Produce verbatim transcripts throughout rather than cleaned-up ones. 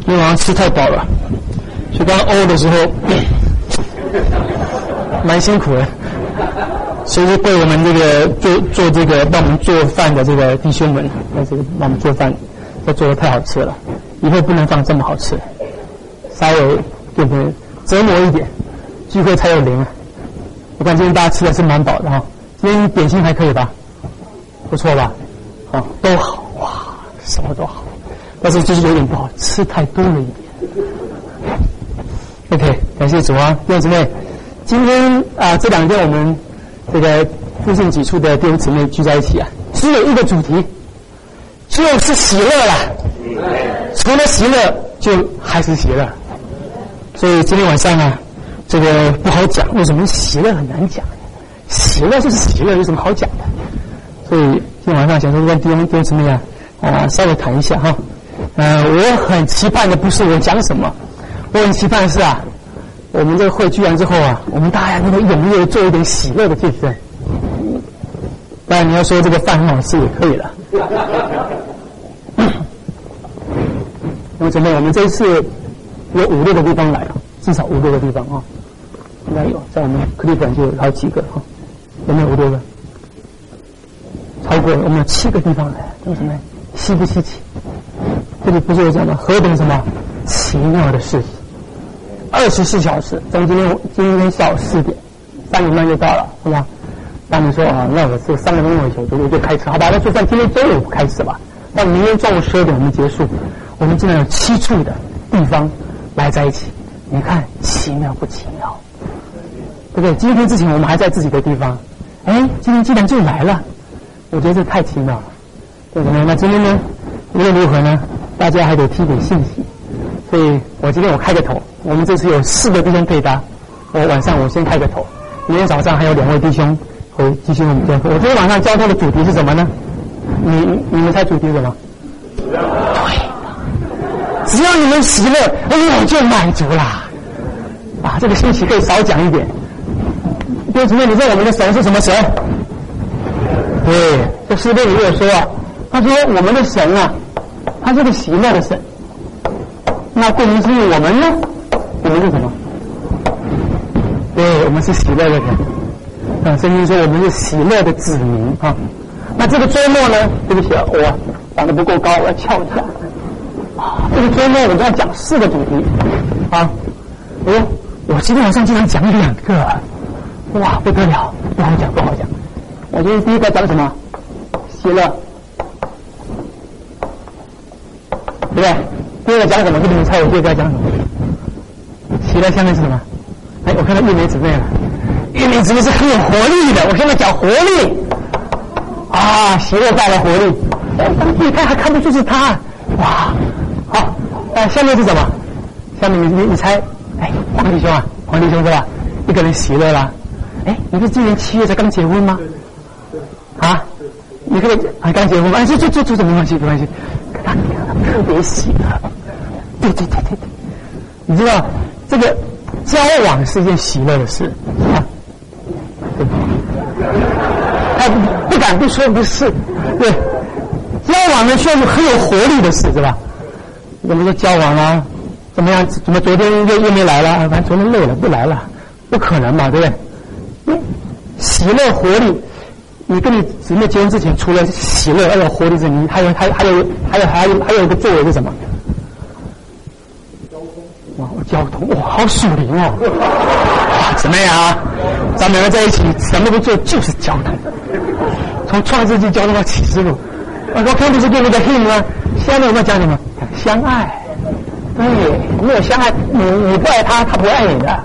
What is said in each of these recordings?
因为晚上吃太饱了，所以刚刚呕的时候蛮辛苦的。所以对我们这个做做这个帮我们做饭的这个弟兄们，那这个帮我们做饭，这做的太好吃了，以后不能放这么好吃，稍微对不对？折磨一点，聚会才有灵啊！我看今天大家吃的是蛮饱的哈，今天点心还可以吧？不错吧？啊，都好哇，什么都好，但是就是有点不好，吃太多了一点。OK， 感谢主啊，弟兄姊妹，今天啊、呃、这两天我们这个附近几处的弟兄姊妹聚在一起啊，只有一个主题，就是喜乐啦。除了喜乐，就还是喜乐。所以今天晚上啊，这个不好讲，为什么喜乐很难讲？喜乐就是喜乐，有什么好讲的？所以今天晚上想说跟弟兄弟兄姊妹啊，啊稍微谈一下哈。呃，我很期盼的不是我讲什么，我很期盼的是啊，我们这个会聚完之后啊，我们大家能够踊跃做一点喜乐的见证。当然你要说这个饭很好吃也可以了。那么姊妹，我们这一次有五六个地方来了，至少五六个地方啊，应该有，在我们克利本就有好几个哈，有没有五六个？超过了，我们有七个地方来，弟兄姊妹，稀不稀奇？这里不是有讲吗？何等什么奇妙的事情！二十四小时，从今天今天下午四点，三点半就到了，是吧？那你说啊，那我这三个钟头就就就开始，好吧？那就算今天中午开始吧，到明天中午十二点我们结束。我们竟然有七处的地方来在一起，你看奇妙不奇妙？对不对？今天之前我们还在自己的地方，哎，今天既然就来了，我觉得这太奇妙了，对不对？那今天呢，无论如何呢，大家还得提点信息，所以我今天我开个头，我们这次有四个弟兄配搭，我晚上我先开个头，明天早上还有两位弟兄会继续我们教课。我今天晚上教课的主题是什么呢？你你们猜主题是什么？对。只要你们喜乐，我就满足啦！啊，这个信息可以少讲一点。弟兄姊妹，你知道我们的神是什么神？对，这诗篇里面有说啊，他说我们的神啊，他是个喜乐的神。那顾名思义，我们呢？我们是什么？对，我们是喜乐的人。啊，圣经说我们是喜乐的子民啊。那这个周末呢？对不起啊，我长得不够高，我要翘一下。啊，这个周末我们要讲四个主题啊！我我今天晚上竟然讲两个，哇，不得了，不好讲，不好讲。我今天第一个讲什么？喜乐，对不对？第二个讲什么？这边你猜我第二个讲什么？喜乐下面是什么？哎，我看到玉梅姊妹了，玉梅姊妹是很有活力的。我现在讲活力啊，喜乐带来活力。哎，你看还看不出是他，哇！好，哎，下面是什么？下面你你你猜？哎，黄弟兄啊，黄弟兄是吧？一个人喜乐啦。哎，你是今年七月才刚结婚吗？啊？你这个还刚结婚吗？哎，这这这这没关系，没关系。他特别喜乐。对对对对对。你知道这个交往是一件喜乐的事啊？对不对？他不不敢不说不是，对。交往呢，需要是很有活力的事，是吧？我们说交往啊，怎么样？怎么昨天又又没来了？反正昨天累了，不来了，不可能嘛，对不对？嗯，喜乐活力，你跟你姊妹结婚之前，除了喜乐还有活力之外，你还有还还有还有还有还有一个作为是什么？交通。哇，交通哇，好属灵哦！哇，姊妹啊，咱们两个在一起，什么不做就是交通，从创世纪交通到启示录。我说看不是对那个 him 吗？下面我们讲什么？相爱。对，没有相爱，你你不爱他，他不会爱你的。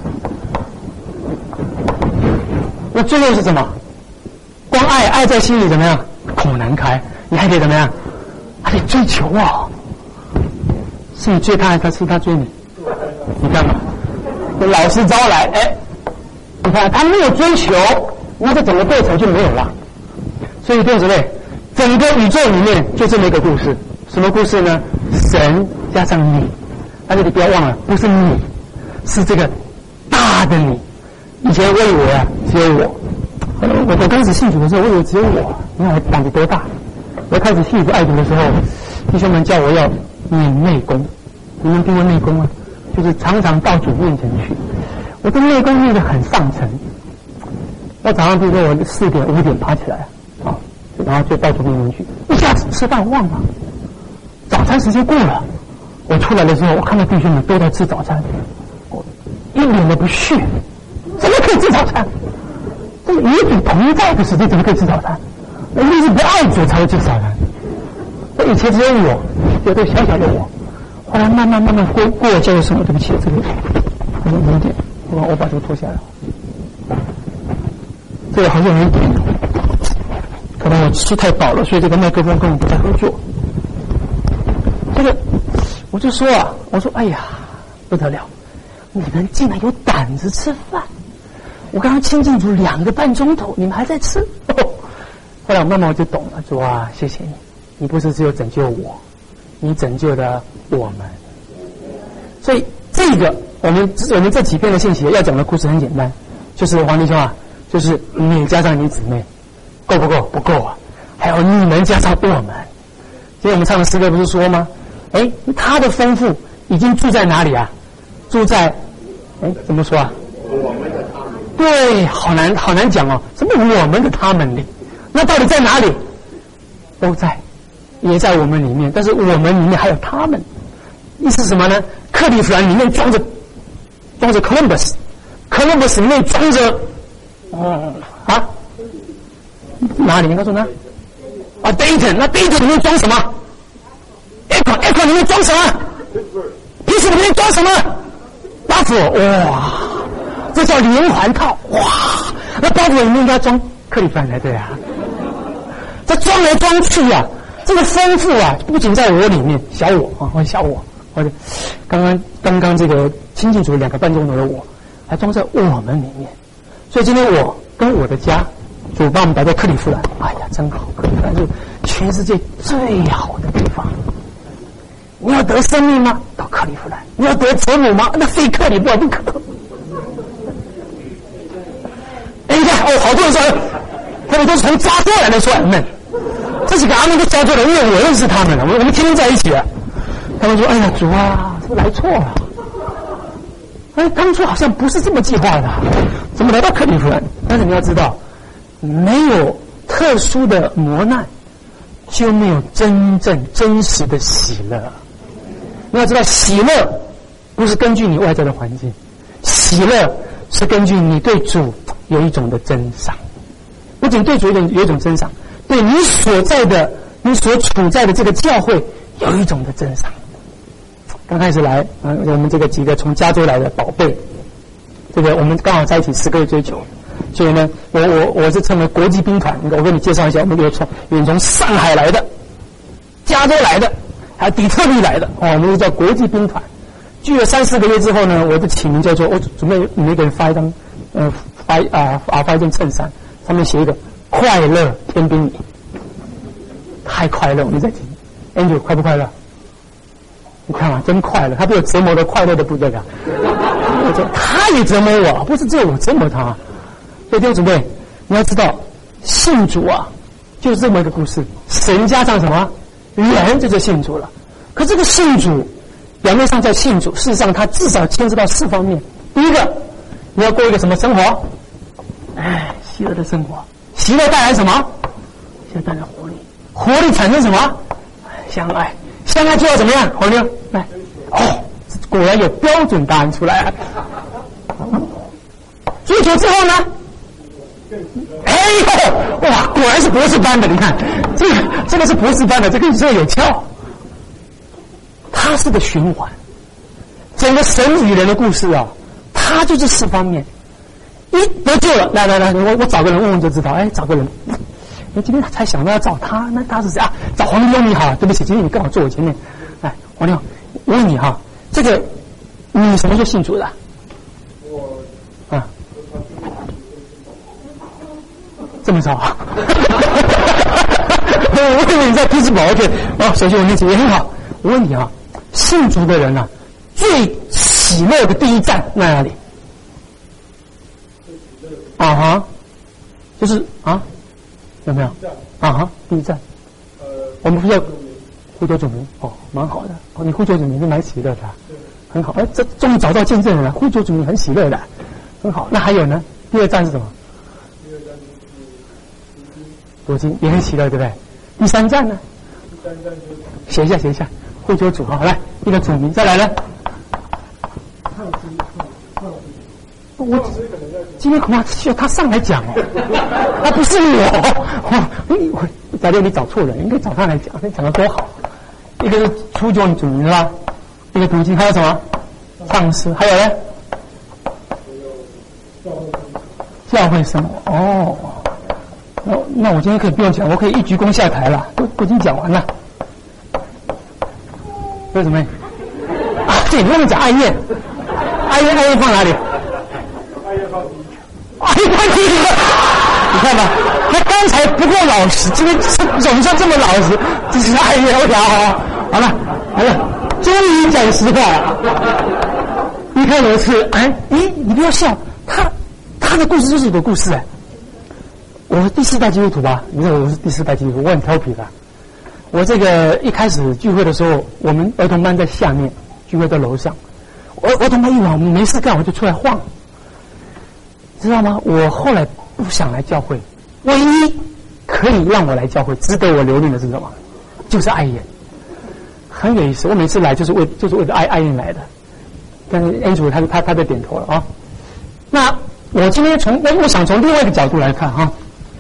那最后是什么？光爱，爱在心里怎么样？口难开。你还得怎么样？还得追求哦。是你追他，还是他追你？你看嘛，老师招来，哎，你看他没有追求，那这整个过程就没有了。所以弟兄姊妹，整个宇宙里面就这么一个故事，什么故事呢？神加上你，但是你不要忘了，不是你，是这个大的你。以前我以为啊，只有我，我我刚开始信主的时候，我以为只有我。你看我胆子多大！我开始信主爱主的时候，弟兄们叫我要泯内功， 你们听过内功啊？就是常常到主面前去。我的内功练得很上乘。我早上比如说我四点五点爬起来啊，然后就到主面前去，一下子吃饭忘了，早餐时间过了。我出来的时候，我看到弟兄们都在吃早餐，我一脸的不屑，怎么可以吃早餐？这个与主同在的时间怎么可以吃早餐？一定是不爱主才会吃早餐。那以前只有我，有个小小的我，后来慢慢慢慢过过叫什么？对不起，这个有有点，我我把这个脱下来。这个好像有点，可能我吃太饱了，所以这个麦克风跟我不太合作。这个我就说啊，我说哎呀不得了，你们竟然有胆子吃饭！我刚刚亲近主两个半钟头，你们还在吃。哦、后来我慢慢我就懂了，主啊，谢谢你，你不是只有拯救我，你拯救了我们。所以这个我们我们这几篇的信息要讲的故事很简单，就是黄弟兄啊，就是你加上你姊妹，够不够？不够啊！还有你们加上我们。今天我们唱的诗歌不是说吗？哎，他的丰富已经住在哪里啊？住在，哎，怎么说啊？我们的他们。对，好难好难讲哦。什么我们的他们里？那到底在哪里？都在，也在我们里面。但是我们里面还有他们，意思是什么呢？克利夫兰里面装着装着 Columbus，Columbus 里面装着，嗯啊，哪里？你告诉我呢？啊 ，Dayton， 那 Dayton 里面装什么？Akron，Akron 里面装什么？皮斯里面装什么？巴佛，哇，这叫连环套，哇，那巴佛里面应该装克利夫兰才对啊。这装来装去啊，这个丰富啊，不仅在我里面，小我啊，或者小我，或者刚刚刚刚这个亲近主两个半钟头的我，还装在我们里面。所以今天我跟我的家，主把我们摆在克利夫兰，哎呀，真好，克利夫兰是全世界最好的地方。你要得生命吗？到克利夫兰。你要得子母吗？那非克利夫兰不可。哎，你看哦，好多人说，他们都是从加州来的，说俺们，这几个阿门都加州的，因为我认识他们了，我我们天天在一起啊。他们说，哎呀，主啊，是不是来错了？哎，当初好像不是这么计划的，怎么来到克利夫兰？但是你要知道，没有特殊的磨难，就没有真正真实的喜乐。你要知道，喜乐不是根据你外在的环境，喜乐是根据你对主有一种的珍赏。不仅对主有有一种珍赏，对你所在的、你所处在的这个教会有一种的珍赏。刚开始来啊，我们这个几个从加州来的宝贝，这个我们刚好在一起十个月追求，所以呢，我我我是称为国际兵团。我给你介绍一下，我们有从有从上海来的、加州来的，还有底特律来的，哦，我们就叫国际兵团。聚了三四个月之后呢，我就起名叫做，我准备每个人发一张，呃，发啊啊发一件衬衫，上面写一个快乐天兵营，太快乐，我们在听 ，Andrew 快不快乐？你看啊，真快乐，他被我折磨的快乐的不得了。他也折磨我，不是只有我折磨他。所以弟兄姊妹，你要知道，信主啊，就是这么一个故事。神加上什么人，就叫信主了。可这个信主，表面上叫信主，事实上他至少牵涉到四方面。第一个，你要过一个什么生活？哎，喜乐的生活。喜乐带来什么？喜乐带来活力。活力产生什么？相爱。相爱就要怎么样？黄牛，来，哦，果然有标准答案出来了。追求之后呢？哎呦，哇，果然是博士班的，你看，这个这个是博士班的，这个这个有窍。它是个循环，整个神与人的故事啊，它就这四方面。一得救了，来来来，我我找个人问问就知道，哎，找个人。我今天才想到要找他，那他是谁啊？找黄六你好，对不起，今天你刚好坐我前面。来，黄六，我问你哈，这个你什么时候信主的？我啊，这么早啊？我以为你在匹兹堡 OK 哦，首先我念起也很好。我问你啊，信主的人啊，最喜乐的第一站在哪里？啊哈，就是啊。有没有？啊哈，第一站。呃，我们不要呼救主名哦，蛮好的哦，你呼救主名是蛮喜乐的、啊，很好。哎，这终于找到见证人了，呼救主名很喜乐的，很好。那还有呢？第二站是什么？ 第二站就是读经也很喜乐，对不对？第三站呢？ 第三站就是写一下，写一下，呼救主好，来一个主名，再来呢？ 唱诗，唱诗。 我今天恐怕需要他上来讲哦，他不是我。哦，我大弟你找错人，应该找他来讲，他讲的多好。一个是初九主名是吧？一个读经，还有什么？唱诗，还有呢？教会生活。哦，那那我今天可以不用讲，我可以一鞠躬下台了，都都已经讲完了。为什么？啊，对，你忘了讲爱宴，爱宴爱宴放哪里？哎，快听你你看吧，他刚才不够老实，今天总算这么老实，这是爱乐我讲好，好了，好了，终于讲实话了。你看有一次，哎，你你不要笑，他他的故事就是我的故事哎。我是第四代基督徒吧？你知道我是第四代基督徒，我很调皮的。我这个一开始聚会的时候，我们儿童班在下面，聚会在楼上。我儿童班一晚没事干，我就出来晃。知道吗？我后来不想来教会，唯一可以让我来教会、值得我留恋的是什么？就是爱宴，很有意思。我每次来就是为就是为了爱爱宴来的。但是恩主他他他在点头了啊。那我今天从我我想从另外一个角度来看哈。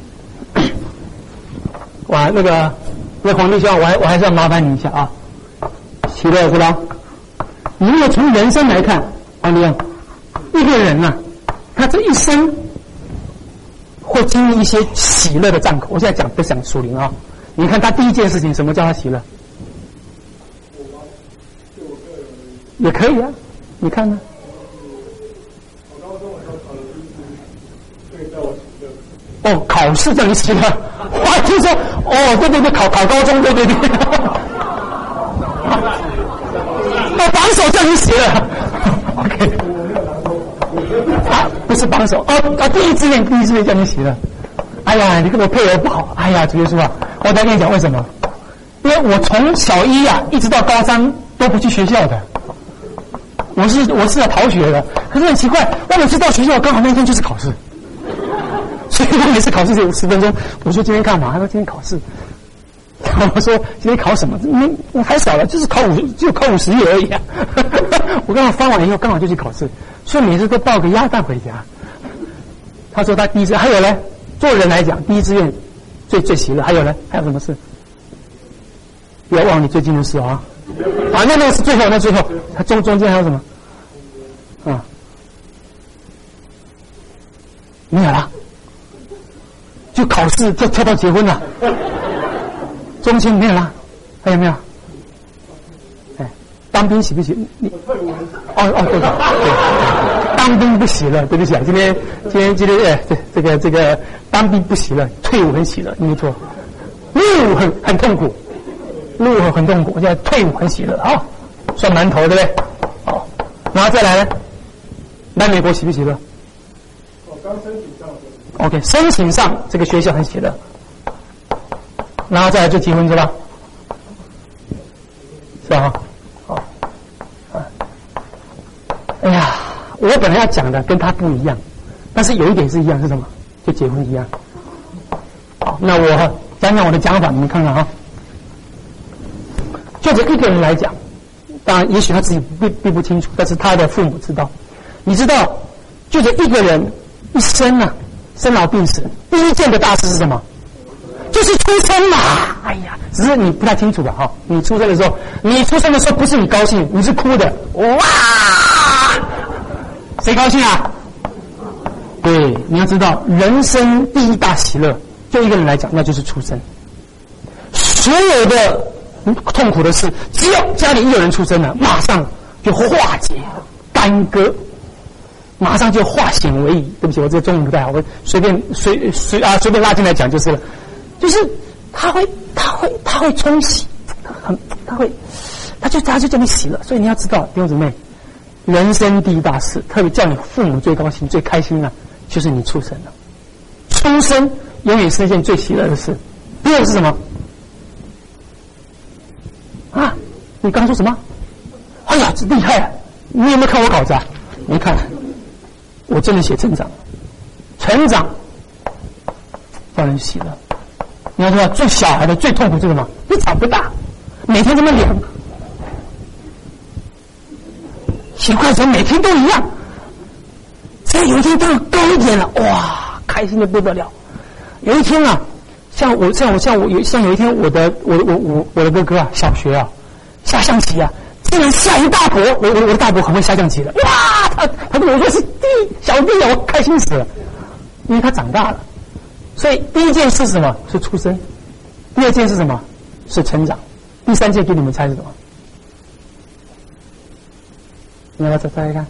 哇，那个那黄弟兄，我还我还是要麻烦你一下啊。喜乐是吧？你如果从人生来看，黄弟兄，一个人呐、啊。他这一生会经历一些喜乐的站口。我现在讲不讲属灵啊？你看他第一件事情，什么叫他喜乐？也可以啊，你看呢？哦，考试叫你喜乐，我听说哦，对对对，考考高中，对对对，哦，榜首叫你喜乐 ，OK。啊，不是帮手哦，啊，第一志愿，第一志愿叫你喜乐。哎呀，你跟我配合不好，哎呀，主耶稣啊，我再跟你讲为什么？因为我从小一啊一直到高三都不去学校的，我是我是要逃学的。可是很奇怪，我每次到学校刚好那天就是考试，所以我每次考试只有十分钟。我说今天干嘛？他说今天考试。我说今天考什么？那还少了，就是考五，只有考五十页而已啊！我刚好翻完以后，刚好就去考试，所以每次都抱个鸭蛋回家。他说他第一志，还有呢，做人来讲，第一志愿最最喜乐。还有呢，还有什么事？不要忘你最近的事啊！啊，那那个是最后，那最后，他中中间还有什么？啊，没有了，就考试，就跳到结婚了。中间没有啦，还有没有？哎，当兵喜不喜？你哦哦对对对，当兵不喜乐，对不起啊，今天今天今天哎，这这个这个当兵不喜乐，退伍很喜乐，没错，入伍很很痛苦，入伍很痛苦，现在退伍很喜乐啊，算馒头对不对？好，然后再来呢，来美国喜不喜乐？ 哦，刚申请上。 OK， 申请上这个学校很喜乐。然后再来就结婚是吧？是吧？好，啊，哎呀，我本来要讲的跟他不一样，但是有一点是一样，是什么？就结婚一样。好，那我讲讲我的讲法，你们看看啊。就这一个人来讲，当然也许他自己并并不清楚，但是他的父母知道。你知道，就这一个人一生啊，生老病死，第一件的大事是什么？就是出生嘛，哎呀，只是你不太清楚吧？哈，你出生的时候，你出生的时候不是你高兴，你是哭的，哇！谁高兴啊？对，你要知道，人生第一大喜乐，就一个人来讲，那就是出生。所有的痛苦的事，只要家里一有人出生了，马上就化解、干戈，马上就化险为夷。对不起，我这个中文不太好，我随便随随啊随便拉进来讲就是了。就是他会，他会，他会冲洗，他很，他会，他就他就叫你喜乐。所以你要知道，弟兄姊妹，人生第一大事，特别叫你父母最高兴、最开心的，就是你出生了。出生永远是一件最喜乐的事。第二个是什么？ 你刚说什么？哎呀，这厉害啊！你有没有看我稿子啊？没看。我真的写成长，成长让人喜乐。你要知道，做小孩的最痛苦是什么？你长不大，每天这么脸，奇怪，怎么每天都一样？这有一天到高一点了，哇，开心的不得了。有一天啊，像我像我像我有像有一天我的我我我我的哥哥啊，小学啊下象棋啊，竟然下一大博，我我我的大伯很会下象棋的，哇，他他跟我说是弟小弟啊，我开心死了，因为他长大了。所以第一件事是什么？是出生。第二件是什么？是成长。第三件给你们猜是什么？你要不要再猜一看？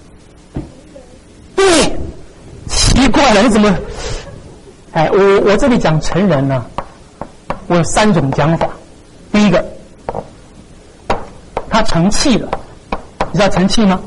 对，奇怪了，你怎么？哎，我我这里讲成人呢、啊，我有三种讲法。第一个，他成器了，你知道成器吗？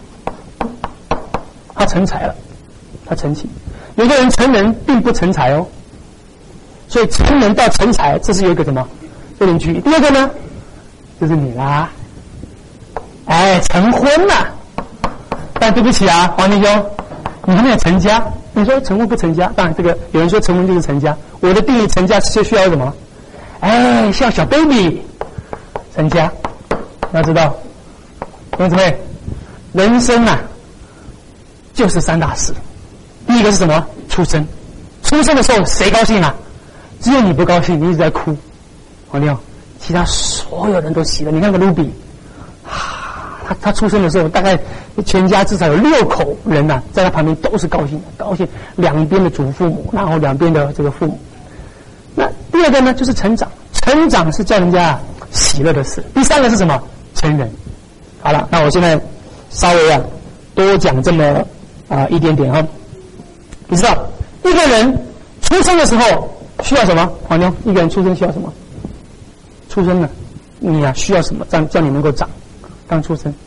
他成才了，他成器。有的人成人并不成才哦，所以成人到成才，这是有一个什么有点距离。第二个呢，就是你啦，哎，成婚了，但对不起啊，黄弟兄，你还没有成家。你说成婚不成家？当然，这个有人说成婚就是成家。我的定义成家是需要什么？哎，像小 baby 成家。要知道，同志们，人生啊，就是三大事。第一个是什么？出生。出生的时候谁高兴啊？只有你不高兴，你一直在哭。黄弟兄，其他所有人都喜了。你看个卢比，啊，他他出生的时候，大概全家至少有六口人呐、啊，在他旁边都是高兴的，高兴两边的祖父母，然后两边的这个父母。那第二个呢，就是成长。成长是叫人家喜乐的事。第三个是什么？成人。好了，那我现在稍微啊多讲这么啊、呃、一点点哈。你知道一个人出生的时候需要什么？黄牛，一个人出生需要什么？出生了，你啊需要什么？这样叫你能够长。刚出生，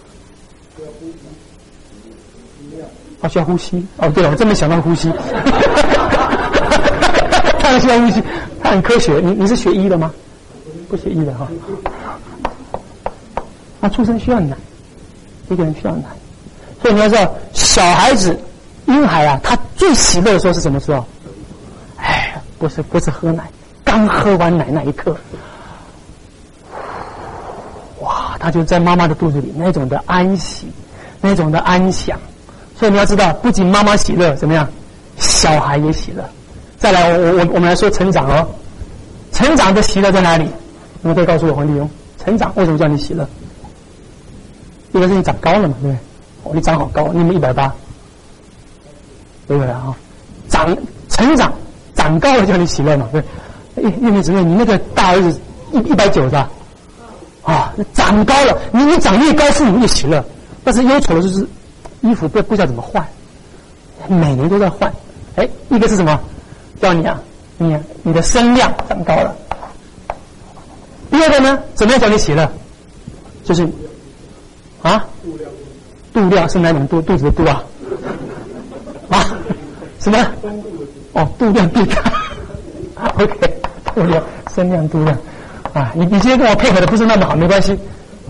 啊需要呼吸。哦，对了，我真没想到呼吸。他需要呼吸，他很科学。你你是学医的吗？不学医的哈。那出生需要奶，一个人需要奶，所以你要知道，小孩子。婴孩啊，他最喜乐的时候是什么时候？哎，不是不是喝奶，刚喝完奶那一刻，哇，他就在妈妈的肚子里那种的安息，那种的安详。所以你要知道，不仅妈妈喜乐，怎么样，小孩也喜乐。再来，我我我们来说成长哦，成长的喜乐在哪里？你们可以告诉我，黄弟兄，成长为什么叫你喜乐？一个是你长高了嘛，对不对？哦，你长好高，你们一百八。对不对啊？长成长长高了叫你喜乐嘛？对，叶明姊妹，你那个大儿子一一百九是吧？啊，长高了，你你长越高，父母越喜乐。但是忧愁的就是衣服不不知道怎么换，每年都在换。哎，一个是什么？叫你啊，你啊你的身量长高了。第二个呢，怎么样叫你喜乐？就是啊，肚量是哪种肚？肚子的肚啊？啊，什么？哦，度量变大。OK， 度量、身量、度量。啊，你你今天跟我配合的不是那么好，没关系。我，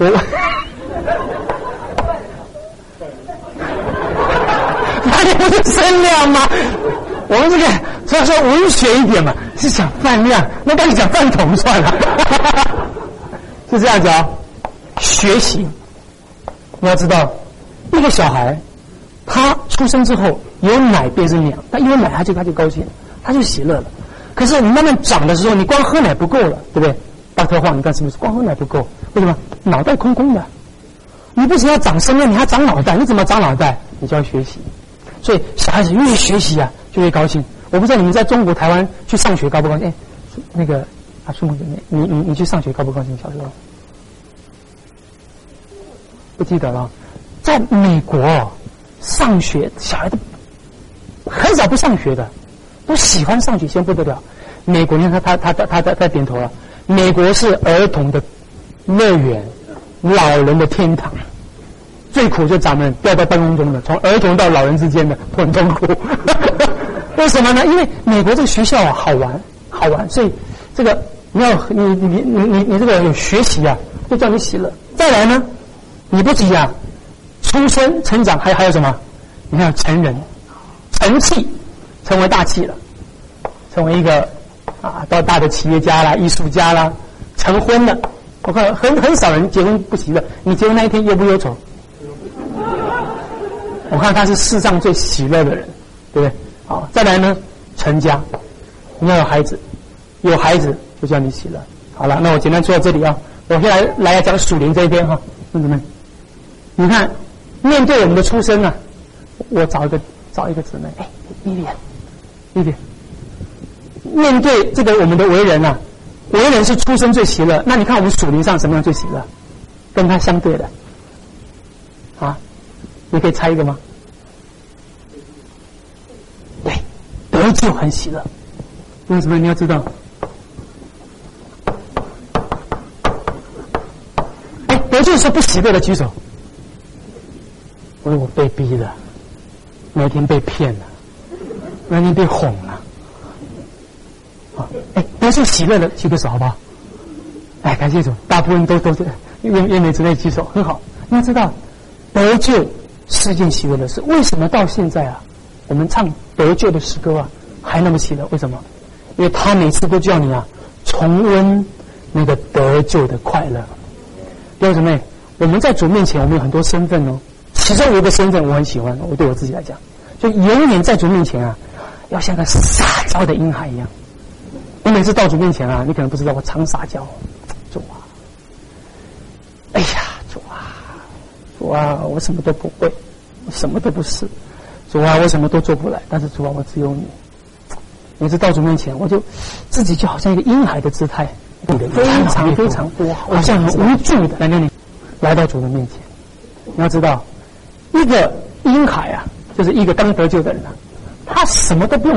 那你不是身量吗？我们这个主要说文学一点嘛，是讲饭量，那干脆讲饭桶算了。是这样子啊、哦，学习，你要知道，一个小孩。他出生之后有奶便是娘，他有奶他就他就高兴，他就喜乐了。可是你慢慢长的时候，你光喝奶不够了，对不对？大特晃，你看是不是？光喝奶不够，为什么？脑袋空空的。你不仅要长身量，你还长脑袋，你怎么长脑袋？你就要学习。所以小孩子越学习啊，就越高兴。我不知道你们在中国台湾去上学高不高兴？哎，那个啊，苏梦姐妹，你你你去上学高不高兴？小时候不记得了。在美国。上学，小孩子很少不上学的，都喜欢上学，喜欢不得了。美国，你看他他他他他他点头了。美国是儿童的乐园，老人的天堂。最苦就咱们掉到半空中的，从儿童到老人之间的都很痛苦。为什么呢？因为美国这个学校啊好玩，好玩，所以这个你要你你你你你这个有学习啊， 就叫你喜乐。再来呢，你不急啊，出生成长还还有什么？你看成人，成器，成为大器了，成为一个啊到大的企业家啦、艺术家啦，成婚了。我看很很少人结婚不喜乐，你结婚那一天忧不忧愁？我看他是世上最喜乐的人，对不对？好，再来呢，成家，你要有孩子，有孩子就叫你喜乐。好了，那我简单说到这里啊，我现在来来讲属灵这一边哈，兄弟们，你看，面对我们的出生啊，我找一个找一个姊妹，哎，丽丽，丽丽，面对这个我们的为人啊。为人是出生最喜乐，那你看我们属灵上什么样最喜乐？跟他相对的，啊，你可以猜一个吗？对，得救很喜乐。为什么你要知道？哎，得救是不喜乐的举手。因为我被逼的，那天被骗了，那天被哄了。哎，得救喜乐的举个手好不好？哎，感谢主，大部分都都是愿愿美之类举手，很好。你要知道，得救是件喜乐的事。为什么到现在啊，我们唱得救的诗歌啊，还那么喜乐？为什么？因为他每次都叫你啊，重温那个得救的快乐。弟兄姊妹，我们在主面前，我们有很多身份哦。其中有一个身份我很喜欢，我对我自己来讲，就永远在主面前啊，要像个撒娇的婴孩一样。我每次到主面前啊，你可能不知道，我常撒娇，主啊，哎呀，主啊，主啊，我什么都不会，我什么都不是，主啊，我什么都做不来，但是主啊，我只有你。每次到主面前，我就自己就好像一个婴孩的姿态，非常非常多，好像很无助的来跟你来到主的面前。你要知道，一个婴孩啊，就是一个刚得救的人啊，他什么都不用